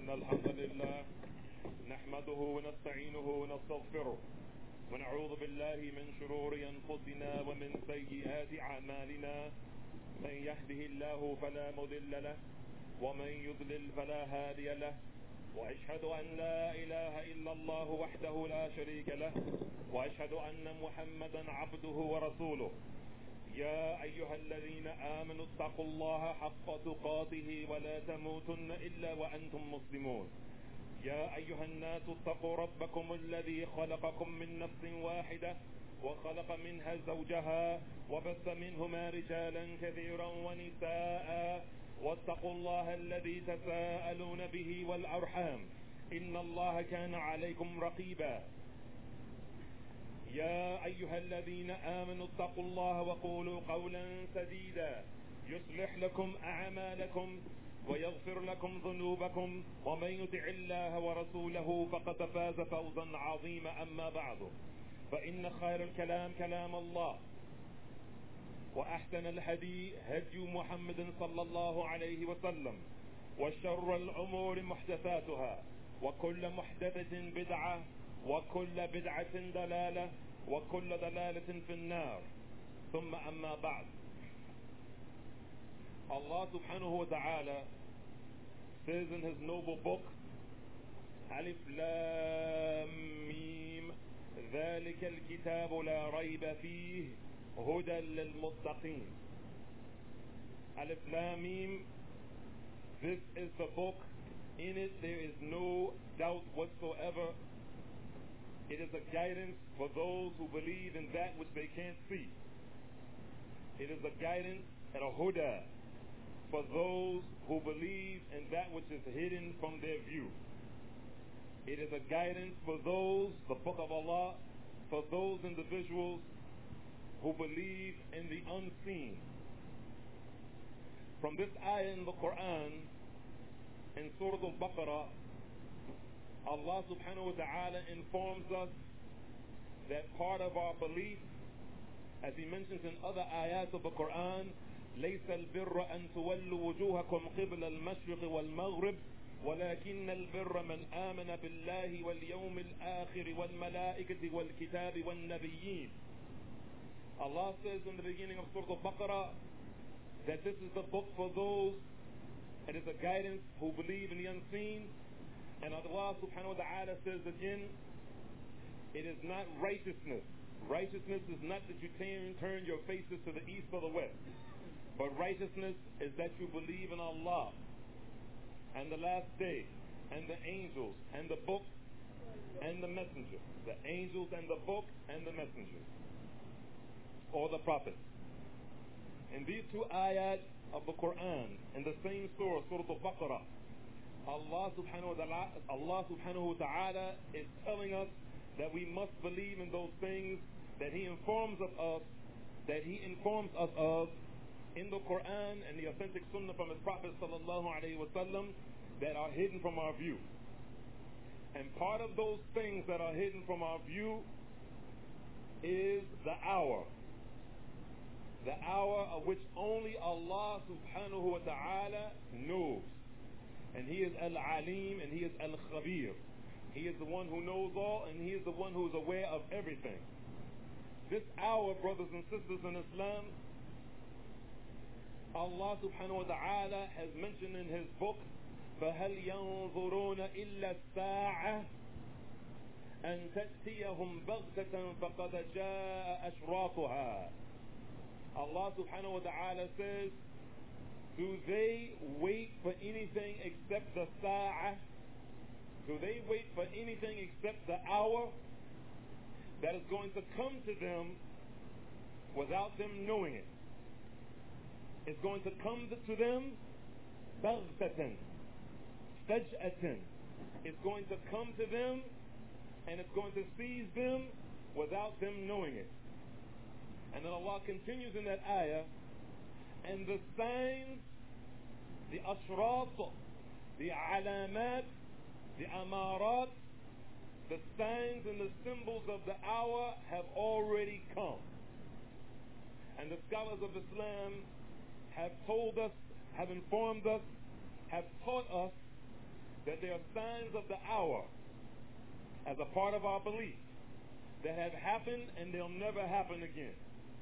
إن الحمد لله نحمده ونستعينه ونستغفره ونعوذ بالله من شرور أنفسنا ومن سيئات أعمالنا. من يهده الله فلا مضل له ومن يضلل فلا هادي له، وأشهد أن لا إله إلا الله وحده لا شريك له، وأشهد أن محمدا عبده ورسوله. يا أيها الذين آمنوا اتقوا الله حق تقاته ولا تموتن إلا وأنتم مسلمون. يا أيها الناس اتقوا ربكم الذي خلقكم من نفس واحدة وخلق منها زوجها وبث منهما رجالا كثيرا ونساء، واتقوا الله الذي تساءلون به والأرحام إن الله كان عليكم رقيبا. يا أيها الذين آمنوا اتقوا الله وقولوا قولا سديدا يصلح لكم أعمالكم ويغفر لكم ذنوبكم، ومن يطع الله ورسوله فقد فاز فوزا عظيما. أما بعد، فإن خير الكلام كلام الله، وأحسن الهدي هدي محمد صلى الله عليه وسلم، وشر الأمور محدثاتها، وكل محدثة بدعة، وكل بدعة ضلالة، وكل ضلالة في النار. ثم أما بعد. Allah subhanahu wa ta'ala says in his noble book, Alif Lam Mim, ذلك الكتاب لا ريب فيه هدى للمتقين. Alif Lam Mim, this is the book, in it there is no doubt whatsoever. It is a guidance for those who believe in that which they can't see. It is a guidance and a huda for those who believe in that which is hidden from their view. It is a guidance for those, the book of Allah, for those individuals who believe in the unseen. From this ayah in the Quran, in Surah Al-Baqarah, Allah subhanahu wa ta'ala informs us that part of our belief, as he mentions in other ayat of the Quran, ليس البر أن تولوا وجوهكم قبل المشرق والمغرب ولكن البر من آمن بالله واليوم الآخر والملائكة والكتاب والنبيين. Allah says in the beginning of Surah Al-Baqarah that this is the book for those, it is a guidance who believe in the unseen. And Allah subhanahu wa ta'ala says again, it is not righteousness. Righteousness is not that you turn your faces to the east or the west. But righteousness is that you believe in Allah and the last day and the angels and the book and the messenger. The angels and the book and the messenger. Or the prophet. In these two ayat of the Quran, in the same surah, Surah Al-Baqarah, Allah subhanahu wa ta'ala is telling us that we must believe in those things that He informs of, in the Quran and the authentic Sunnah from His Prophet sallallahu alaihi wasallam that are hidden from our view. And part of those things that are hidden from our view is the hour. The hour of which only Allah subhanahu wa ta'ala knows. And He is Al-Alim and He is Al-Khabir. He is the one who knows all and He is the one who is aware of everything. This hour, brothers and sisters in Islam, Allah subhanahu wa ta'ala has mentioned in His book, فَهَلْ يَنظُرُونَ إِلَّا السَّاعَةَ أَن تَأْتِيَهُمْ بَغْتَةً فَقَدْ جَاءَ أَشْرَاطُهَا. Allah subhanahu wa ta'ala says, do they wait for anything except the sa'ah? Do they wait for anything except the hour that is going to come to them without them knowing it? It's going to come to them baghtatan, faj'atan. It's going to come to them and it's going to seize them without them knowing it. And then Allah continues in that ayah, and the signs, the ashrat, the alamat, the amarat, the signs and the symbols of the hour have already come. And the scholars of Islam have told us, have informed us, have taught us that there are signs of the hour as a part of our belief that have happened and they'll never happen again.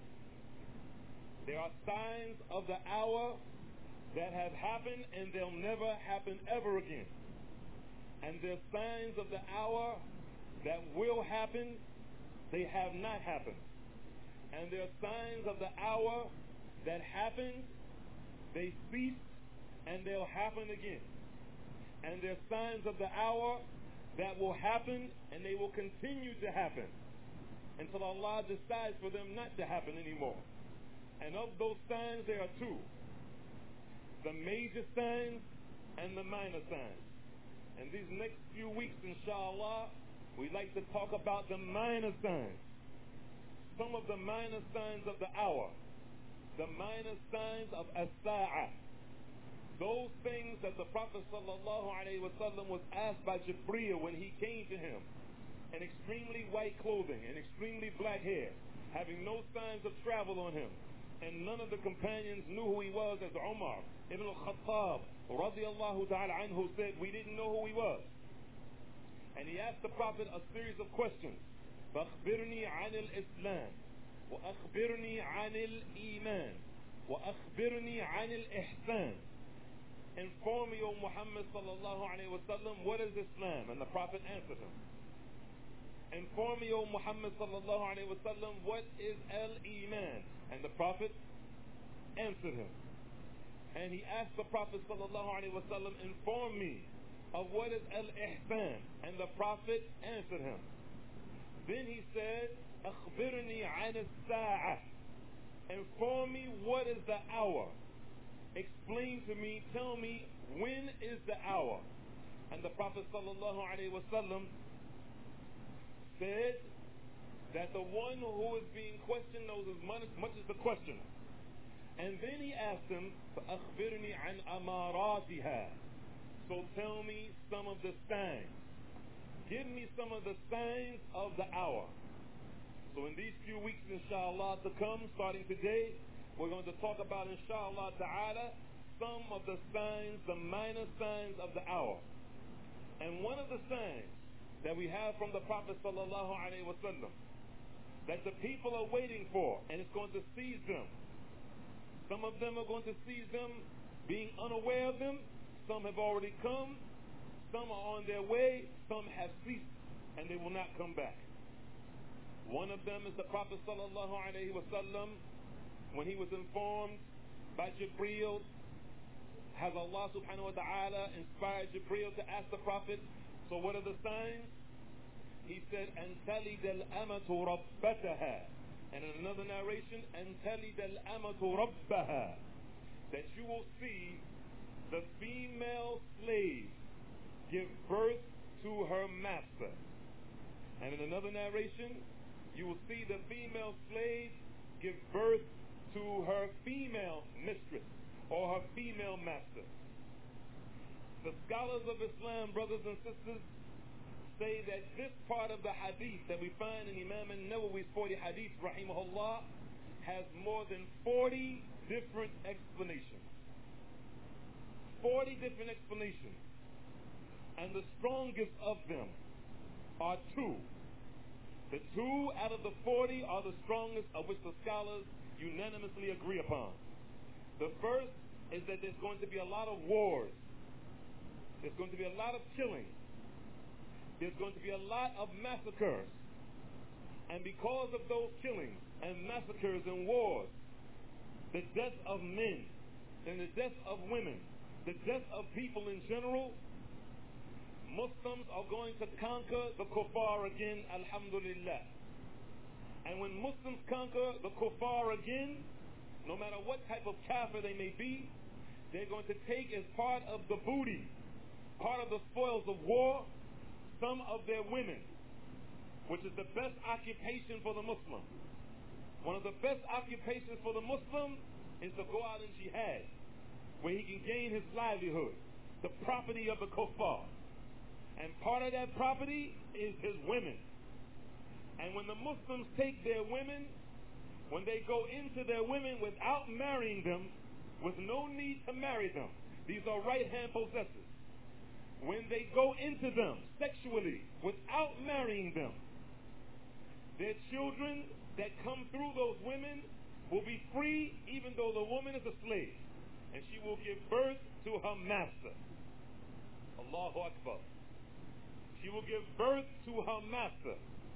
There are signs of the hour that have happened and they'll never happen ever again. And there are signs of the hour that will happen, they have not happened. And there are signs of the hour that happened, they cease, and they'll happen again. And there are signs of the hour that will happen and they will continue to happen until Allah decides for them not to happen anymore. And of those signs, there are two: the major signs and the minor signs. And these next few weeks, inshallah, we'd like to talk about the minor signs. Some of the minor signs of the hour. The minor signs of as-sa'ah. Those things that the Prophet ﷺ was asked by Jibreel when he came to him, in extremely white clothing and extremely black hair, having no signs of travel on him. And none of the companions knew who he was, as Umar ibn al-Khattab radiyallahu ta'ala anhu said, we didn't know who he was. And he asked the Prophet a series of questions. فَأَخْبِرْنِي عَنِ الْإِسْلَامِ وَأَخْبِرْنِي عَنِ الْإِيمَانِ وَأَخْبِرْنِي عَنِ الْإِحْسَانِ. Inform me, O Muhammad sallallahu alayhi wa sallam, what is Islam? And the Prophet answered him. Inform me, O Muhammad sallallahu alayhi wa sallam, what is al-Iman? And the Prophet answered him. And he asked the Prophet sallallahu alayhi wa sallam, inform me of what is al-Ihsan? And the Prophet answered him. Then he said, أخبرني عن الساعة. Inform me what is the hour. Explain to me, tell me, when is the hour? And the Prophet sallallahu alayhi wa sallam said that the one who is being questioned knows as much as the questioner. And then he asked him, فَأَخْبِرْنِي عَنْ أَمَارَاتِهَا. So tell me some of the signs. Give me some of the signs of the hour. So in these few weeks, inshallah, to come, starting today, we're going to talk about, inshallah ta'ala, some of the signs, the minor signs of the hour. And one of the signs that we have from the Prophet sallallahu alaihi wasallam that the people are waiting for, and it's going to seize them. Some of them are going to seize them being unaware of them. Some have already come. Some are on their way. Some have ceased, and they will not come back. One of them is the Prophet sallallahu alaihi wasallam, when he was informed by Jibreel, has Allah subhanahu wa ta'ala inspired Jibreel to ask the Prophet, so what are the signs? He said, أَن تَلِدَ الْأَمَةُ رَبَّتَهَا. And in another narration, أَن تَلِدَ الْأَمَةُ رَبَّهَا. That you will see the female slave give birth to her master. And in another narration, you will see the female slave give birth to her female mistress or her female master. The scholars of Islam, brothers and sisters, say that this part of the hadith that we find in Imam al-Nawawi's 40 hadith, rahimahullah, has more than 40 different explanations. 40 different explanations. And the strongest of them are two. The two out of the 40 are the strongest, of which the scholars unanimously agree upon. The first is that there's going to be a lot of wars. There's going to be a lot of killing. There's going to be a lot of massacres. And because of those killings and massacres and wars, the death of men and the death of women, the death of people in general, Muslims are going to conquer the kuffar again, alhamdulillah. And when Muslims conquer the kuffar again, no matter what type of kafir they may be, they're going to take as part of the booty, part of the spoils of war, some of their women, which is the best occupation for the Muslim. One of the best occupations for the Muslim is to go out in jihad, where he can gain his livelihood, the property of the kuffar. And part of that property is his women. And when the Muslims take their women, when they go into their women without marrying them, with no need to marry them, these are right-hand possessors. when they go into them sexually without marrying them, their children that come through those women will be free even though the woman is a slave. And she will give birth to her master. Allahu Akbar. She will give birth to her master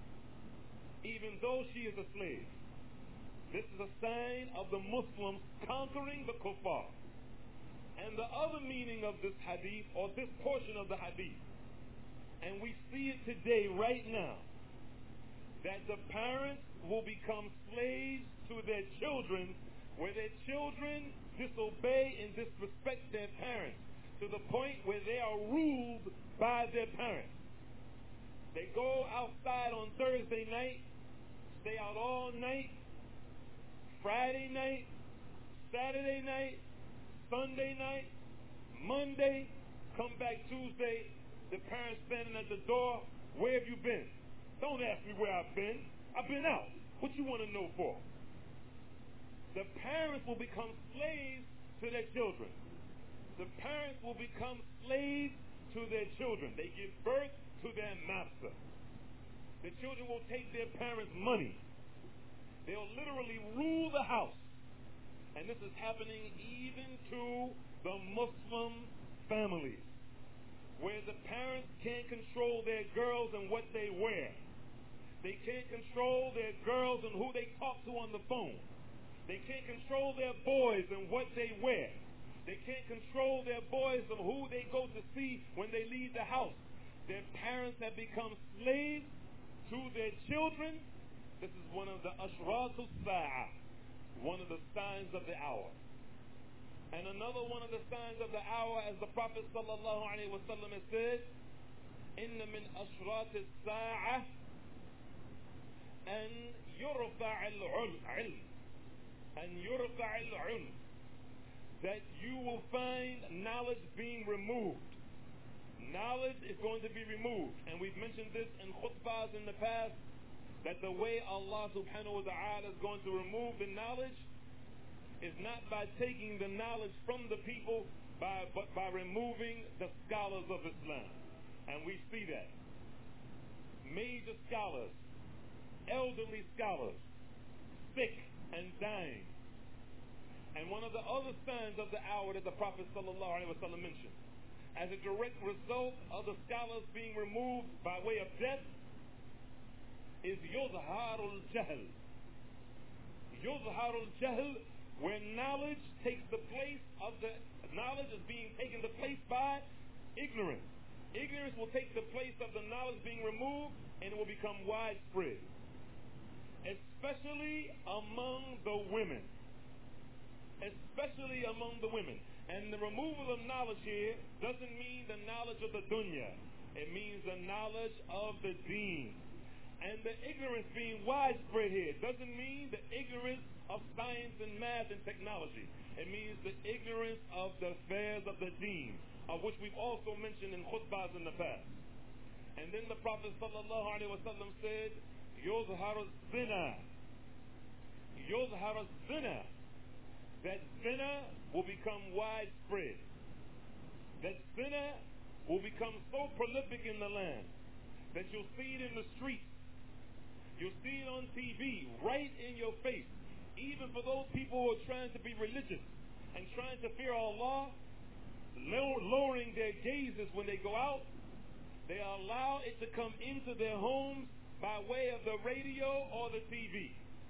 even though she is a slave. This is a sign of the Muslims conquering the kuffar. And the other meaning of this hadith, or this portion of the hadith, and we see it today right now, that the parents will become slaves to their children, where their children disobey and disrespect their parents to the point where they are ruled by their parents. They go outside on Thursday night, stay out all night, Friday night, Saturday night, Sunday night, Monday, come back Tuesday, the parents standing at the door. Where have you been? Don't ask me where I've been. I've been out. What you want to know for? The parents will become slaves to their children. The parents will become slaves to their children. They give birth to their master. The children will take their parents' money. They'll literally rule the house. And this is happening even to the Muslim families, where the parents can't control their girls and what they wear. They can't control their girls and who they talk to on the phone. They can't control their boys and what they wear. They can't control their boys and who they go to see when they leave the house. Their parents have become slaves to their children. This is one of the ashratul sa'ah, one of the signs of the hour. And another one of the signs of the hour, as the Prophet sallallahu alaihi wasallam has said, "Inna min ashrat as-sa'ah an yurfa' al-'ilm, an yurfa' al-'ilm," that you will find knowledge being removed. Knowledge is going to be removed, and we've mentioned this in khutbahs in the past, that the way Allah subhanahu wa ta'ala is going to remove the knowledge is not by taking the knowledge from the people, but by removing the scholars of Islam. And we see that. Major scholars, elderly scholars, sick and dying. And one of the other signs of the hour that the Prophet sallallahu alaihi wasallam mentioned, as a direct result of the scholars being removed by way of death, is yuzharul jahl. Yuzharul jahl, where knowledge takes the place of knowledge is being taken the place by ignorance. Ignorance will take the place of the knowledge being removed, and it will become widespread, especially among the women. Especially among the women. And the removal of knowledge here doesn't mean the knowledge of the dunya. It means the knowledge of the deen. And the ignorance being widespread here doesn't mean the ignorance of science and math and technology. It means the ignorance of the affairs of the deen, of which we've also mentioned in khutbahs in the past. And then the Prophet sallallahu alaihi wasallam said, "Yuzhar az-zina." Yuzhar az-zina. That zina will become widespread. That zina will become so prolific in the land that you'll see it in the streets. You'll see it on TV, right in your face. Even for those people who are trying to be religious and trying to fear Allah, lowering their gazes when they go out, they allow it to come into their homes by way of the radio or the TV.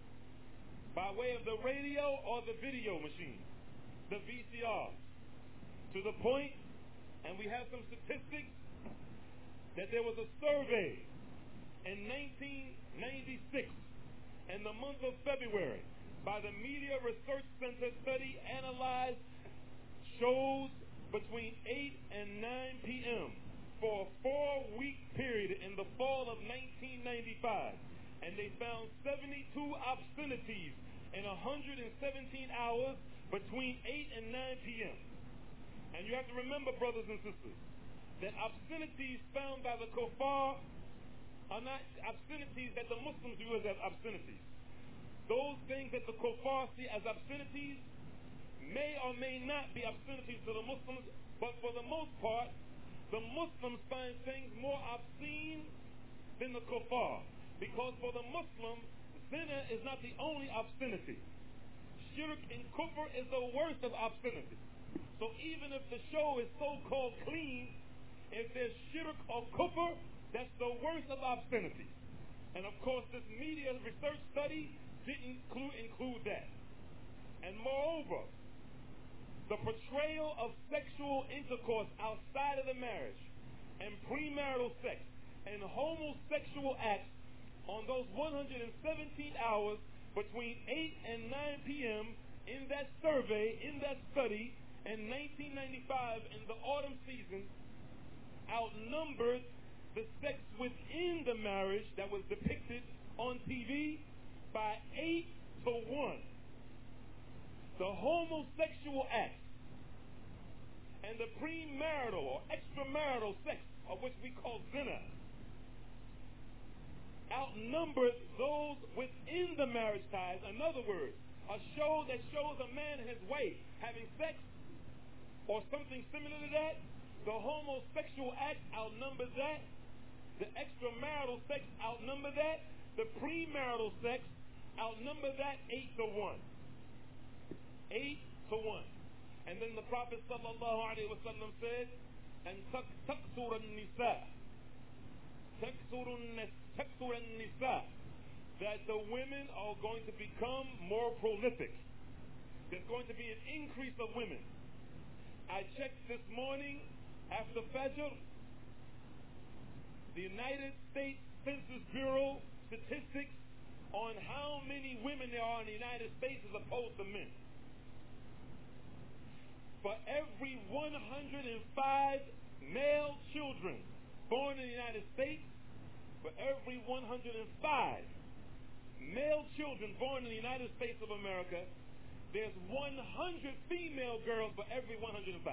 By way of the radio or the video machine, the VCR. To the point, and we have some statistics, that there was a survey in 1996, in the month of February, by the Media Research Center study analyzed shows between 8 and 9 p.m. for a 4-week period in the fall of 1995. And they found 72 obscenities in 117 hours between 8 and 9 p.m. And you have to remember, brothers and sisters, that obscenities found by the kuffar are not obscenities that the Muslims view as obscenities. Those things that the kuffar see as obscenities may or may not be obscenities to the Muslims, but for the most part, the Muslims find things more obscene than the kuffar. Because for the Muslim, zina is not the only obscenity. Shirk and kufr is the worst of obscenity. So even if the show is so-called clean, if there's shirk or kufr, that's the worst of obscenity. And of course, this media research study didn't include that. And moreover, the portrayal of sexual intercourse outside of the marriage and premarital sex and homosexual acts on those 117 hours between 8 and 9 p.m. in that survey, in that study, in 1995 in the autumn season, outnumbered the sex within the marriage that was depicted on TV by 8 to 1. The homosexual acts and the premarital or extramarital sex, of which we call zina, outnumbered those within the marriage ties. In other words, a show that shows a man and his wife having sex or something similar to that, the homosexual act outnumbers that, the extramarital sex outnumbers that, the premarital sex outnumbers that 8 to 1. 8 to 1. And then the Prophet sallallahu alaihi wasallam said, and taksur an-nisa, taksur an-nisa, that the women are going to become more prolific. There's going to be an increase of women. I checked this morning after Fajr, the United States Census Bureau statistics on how many women there are in the United States as opposed to men. For every 105 male children born in the United States, for every 105 male children born in the United States of America, there's 100 female girls for every 105.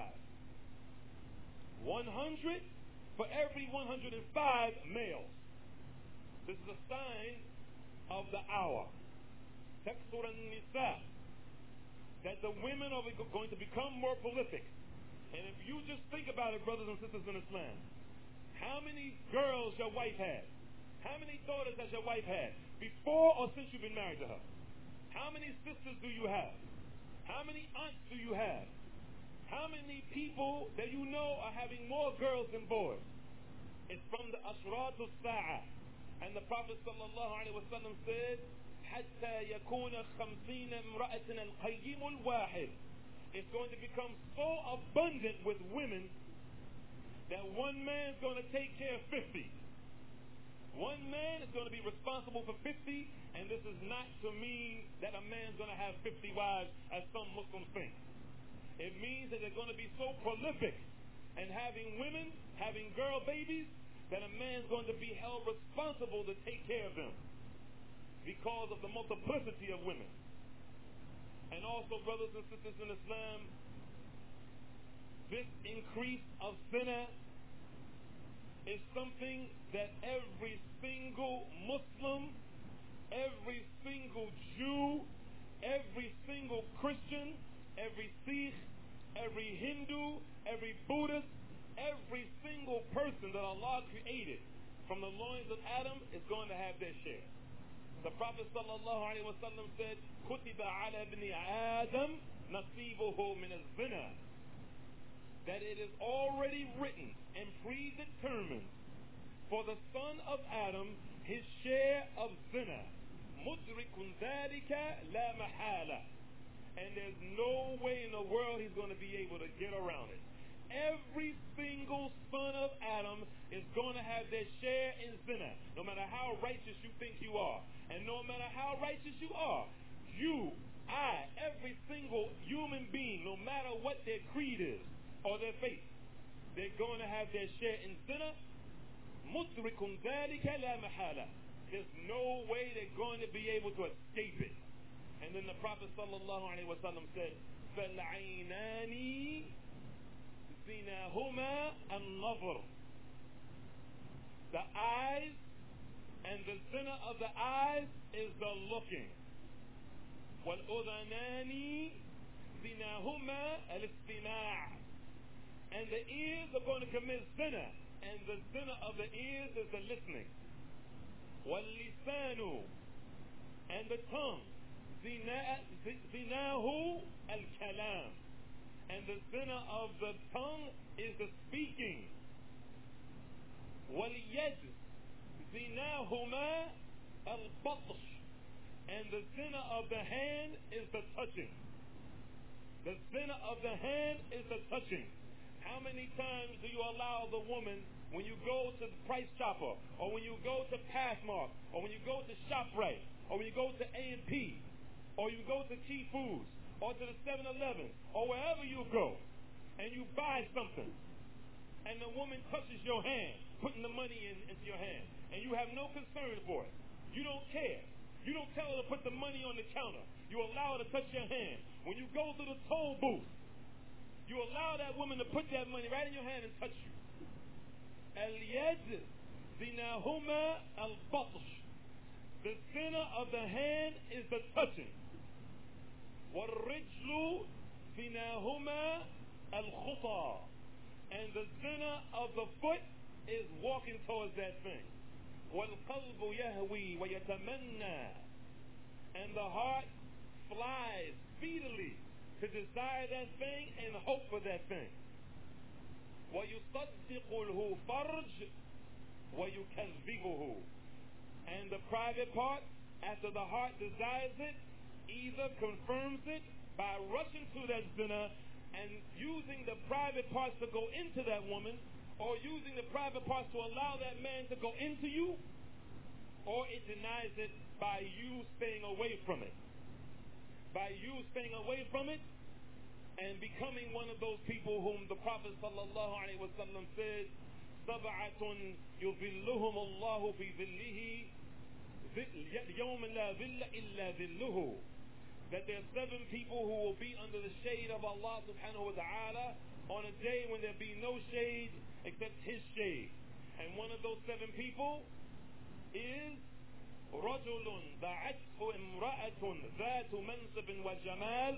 100 for every 105 males. This is a sign of the hour. Taksur an-nisa, that the women are going to become more prolific. And if you just think about it, brothers and sisters in Islam, how many girls your wife had? How many daughters has your wife had before or since you've been married to her? How many sisters do you have? How many aunts do you have? How many people that you know are having more girls than boys? It's from the Ashrat al-Sa'ah. And the Prophet sallallahu alaihi wasallam said, حتى يكون 50 امرأة القيم الواحد. It's going to become so abundant with women that one man's going to take care of 50. One man is going to be responsible for 50, and this is not to mean that a man's going to have 50 wives as some Muslims think. It means that they're going to be so prolific and having women, having girl babies, that a man's going to be held responsible to take care of them because of the multiplicity of women. And also, brothers and sisters in Islam, this increase of zina is something that every single Muslim, every single Jew, every single Christian, every Sikh, every Hindu, every Buddhist, every single person that Allah created from the loins of Adam is going to have their share. The Prophet sallallahu alaihi wasallam said, كُتِبَ عَلَى ابْنِ آدَمْ نَصِيبُهُ مِنَ الزِّنَا, that it is already written and predetermined for the son of Adam his share of zina. مُدْرِكٌ ذَلِكَ لَا مَحَالَةً. And there's no way in the world he's going to be able to get around it. Every single son of Adam is going to have their share in zina, no matter how righteous you think you are. And no matter how righteous you are, you, I, every single human being, no matter what their creed is or their faith, they're going to have their share in zina. مُدْرِكٌ ذَلِكَ لَا مَحَالَةً. There's no way they're going to be able to escape it. And then the Prophet sallallahu alaihi wasallam said, فَالْعَيْنَانِ زِنَاهُمَا النَّظْرُ. The eyes and the zina of the eyes is the looking. وَالْأُذَنَانِ زِنَاهُمَا الْإِسْتِمَاعُ. And the ears are going to commit zina. And the zina of the ears is the listening. وَاللِّسَانُ, and the tongue. Zinahu al-kalam. And the zina of the tongue is the speaking. وَالْيَدْ زِنَاهُمَا الْبَطْشِ, and the zina of the hand is the touching. The zina of the hand is the touching. How many times do you allow the woman, when you go to the Price Chopper, or when you go to Pathmark, or when you go to ShopRite, or when you go to A&P, or you go to Key Foods, or to the 7-Eleven, or wherever you go, and you buy something, and the woman touches your hand, putting the money into your hand, and you have no concern for it. You don't care. You don't tell her to put the money on the counter. You allow her to touch your hand. When you go to the toll booth, you allow that woman to put that money right in your hand and touch you. Al-yad zinahuma al-batsh. The zina of the hand is the touching. Wal-rijlu zinahuma al-khuta. And the zina of the foot is walking towards that thing. وَالْقَلْبُ يَهْوِي وَيَتَمَنَّى. And the heart flies speedily to desire that thing and hope for that thing. وَيُصَدِّقُهُ فَرْجٌ وَيُكَذِّبُهُ. And the private part, after the heart desires it, either confirms it by rushing to that zina and using the private parts to go into that woman, or using the private parts to allow that man to go into you, or it denies it by you staying away from it. By you staying away from it and becoming one of those people whom the Prophet sallallahu alaihi wasallam said, سَبْعَةٌ يُظِلُّهُمُ اللَّهُ فِي ظِلِّهِ يَوْمَ لَا ظِلَّ إِلَّا ظِلُّهُ. That there are 7 people who will be under the shade of Allah subhanahu wa ta'ala on a day when there be no shade except His shade. And one of those 7 people is رَجُلٌ دَعَتْهُ إِمْرَأَةٌ ذَاتُ مَنْصِبٍ وَجَمَالٍ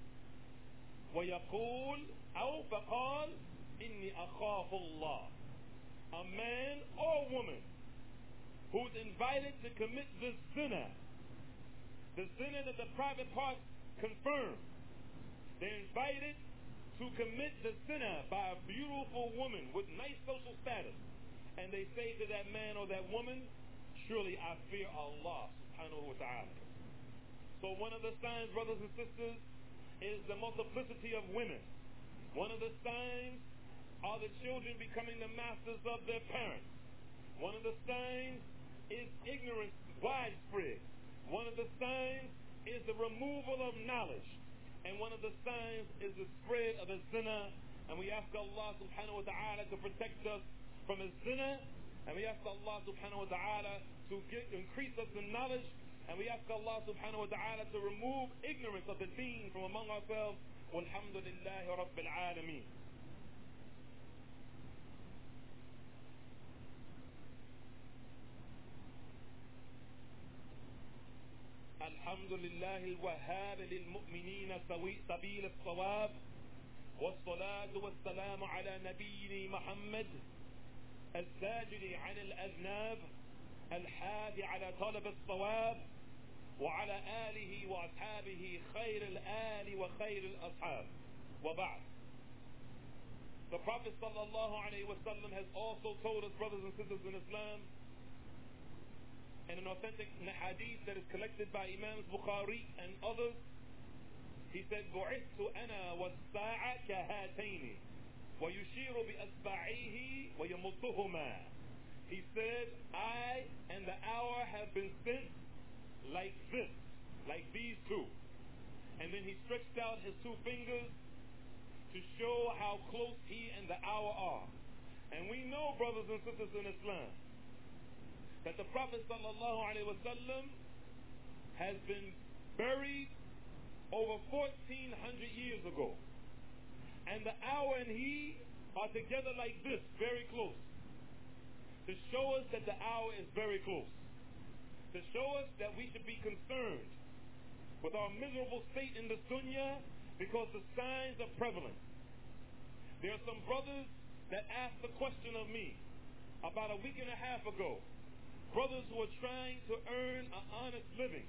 وَيَقُولُ أَوْ فَقَالَ إِنِّي أَخَافُ اللَّهِ. A man or woman who's invited to commit this zina, the zina that the private parts confirm. They're invited to commit the zina by a beautiful woman with nice social status. And they say to that man or that woman, surely I fear Allah subhanahu wa ta'ala. So one of the signs, brothers and sisters, is the multiplicity of women. One of the signs are the children becoming the masters of their parents. One of the signs is ignorance widespread. One of the signs is the removal of knowledge. And one of the signs is the spread of the zina. And we ask Allah subhanahu wa ta'ala to protect us from the zina. And we ask Allah subhanahu wa ta'ala to increase us in knowledge. And we ask Allah subhanahu wa ta'ala to remove ignorance of the deen from among ourselves. Walhamdulillahi Rabbil Alameen. الحمد لله الوهاب للمؤمنين سبيل الصواب والصلاة والسلام على نبينا محمد الزاجر عن الأذناب الحادي على طلب الصواب وعلى آله وأصحابه خير الآل وخير الأصحاب وبعد. The Prophet sallallahu alaihi wasallam has also told us, brothers and sisters in Islam, in an authentic hadith that is collected by Imam Bukhari and others, he said, بُعِثْتُ أَنَا وَالسَّاعَةَ كَهَاتَيْنِ وَيُشِيرُ بِأَصْبَعَيْهِ وَيَمُطُّهُمَا. He said, I and the hour have been sent like this, like these two. And then he stretched out his 2 fingers to show how close he and the hour are. And we know, brothers and sisters in Islam, that the Prophet sallallahu alaihi wasallam has been buried over 1,400 years ago. And the hour and he are together like this, very close. To show us that the hour is very close. To show us that we should be concerned with our miserable state in the dunya because the signs are prevalent. There are some brothers that asked the question of me about a week and a half ago. Brothers who are trying to earn an honest living.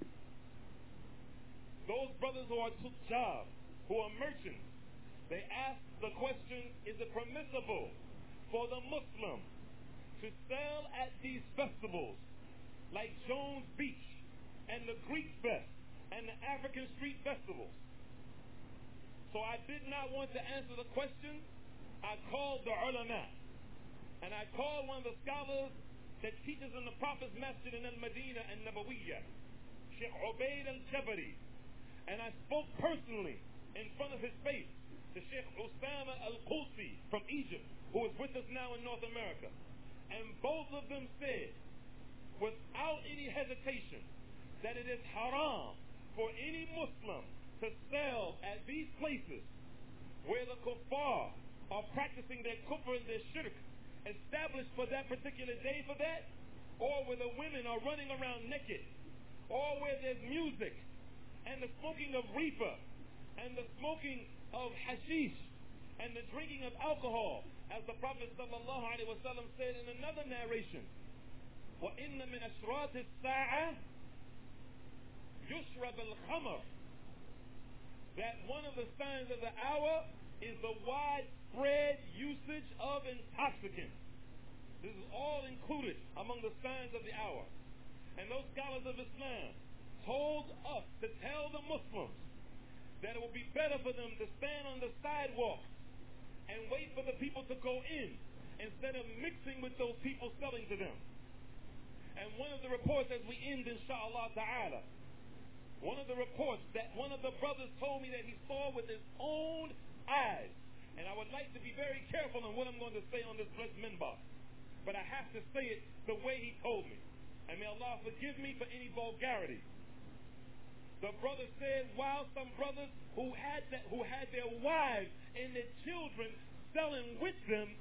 Those brothers who are tujjar, who are merchants, they asked the question, is it permissible for the Muslim to sell at these festivals like Jones Beach and the Greek Fest and the African Street Festivals? So I did not want to answer the question. I called the ulama, and I called one of the scholars that teaches in the Prophet's Masjid in Al-Madinah and Nabawiyah, Sheikh Ubaid al-Jabari, and I spoke personally in front of his face to Sheikh Usama al-Qusi from Egypt, who is with us now in North America. And both of them said, without any hesitation, that it is haram for any Muslim to sell at these places where the kuffar are practicing their kufr and their shirk established for that particular day for that, or where the women are running around naked, or where there's music and the smoking of reefer and the smoking of hashish and the drinking of alcohol, as the Prophet sallallahu alaihi wasallam said in another narration, وَإِنَّ مِنْ أَشْرَاطِ السَّاعَةِ يُشْرَبُ الْخَمْرُ, that one of the signs of the hour is the widespread usage of intoxicants. This is all included among the signs of the hour. And those scholars of Islam told us to tell the Muslims that it would be better for them to stand on the sidewalk and wait for the people to go in instead of mixing with those people selling to them. And one of the reports, as we end, inshallah ta'ala, one of the reports that one of the brothers told me that he saw with his own eyes, and I would like to be very careful on what I'm going to say on this blessed minbar, but I have to say it the way he told me, and may Allah forgive me for any vulgarity. The brother said, while some brothers who had their wives and their children selling with them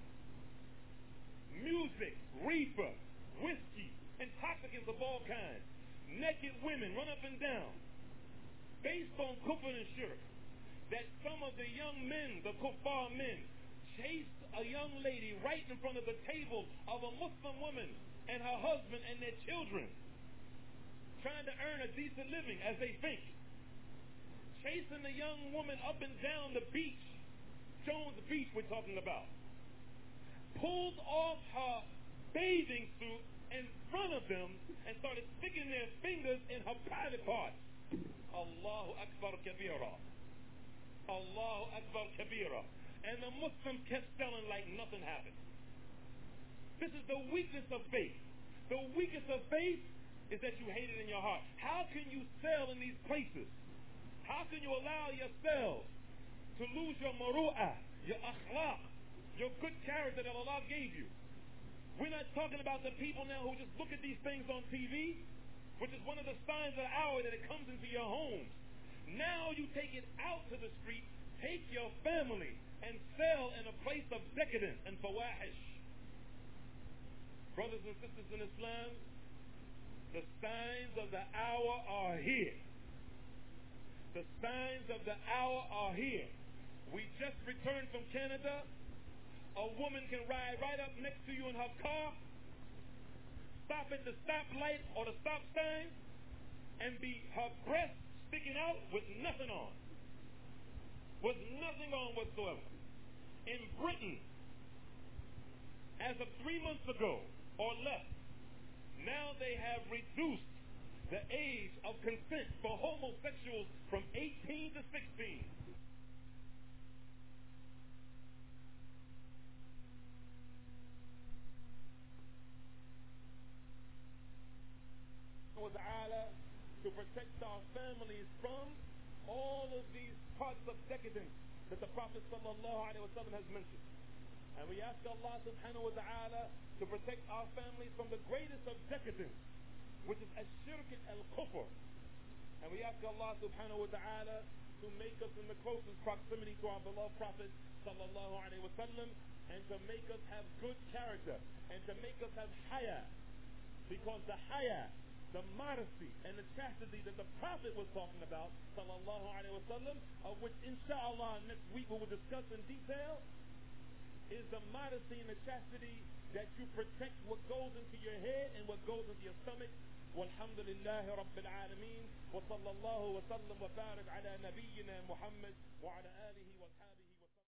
music, reefer, whiskey, intoxicants of all kinds, naked women run up and down, based on kufr and shirk, that some of the young men, the kuffar men, chased a young lady right in front of the table of a Muslim woman and her husband and their children, trying to earn a decent living, as they think. Chasing the young woman up and down the beach, Jones Beach we're talking about. Pulled off her bathing suit in front of them and started sticking their fingers in her private parts. Allahu Akbar Kabira. Allahu Akbar Kabira. And the Muslims kept selling like nothing happened. This is the weakness of faith. The weakness of faith is that you hate it in your heart. How can you sell in these places? How can you allow yourself to lose your muru'ah, your akhlaq, your good character that Allah gave you? We're not talking about the people now who just look at these things on TV, which is one of the signs of the hour that it comes into your homes. Now you take it out to the street, take your family, and sell in a place of decadence and fawahish. Brothers and sisters in Islam, the signs of the hour are here. The signs of the hour are here. We just returned from Canada. A woman can ride right up next to you in her car, stop at the stoplight or the stop sign, and be her breast sticking out with nothing on. With nothing on whatsoever. In Britain, as of 3 months ago or less, now they have reduced the age of consent for homosexuals from 18 to 16. To protect our families from all of these parts of decadence that the Prophet sallallahu alaihi wasallam has mentioned. And we ask Allah subhanahu wa ta'ala to protect our families from the greatest of decadence, which is ash-shirk al-kufr. And we ask Allah subhanahu wa ta'ala to make us in the closest proximity to our beloved Prophet sallallahu alaihi wasallam, and to make us have good character, and to make us have haya, because the haya, the modesty and the chastity that the Prophet was talking about, sallallahu alaihi wasallam, of which inshallah next week we will discuss in detail, is the modesty and the chastity that you protect what goes into your head and what goes into your stomach. والحمد لله رب العالمين وصلى الله وسلم وبارك على نبينا محمد وعلى آله وأصحابه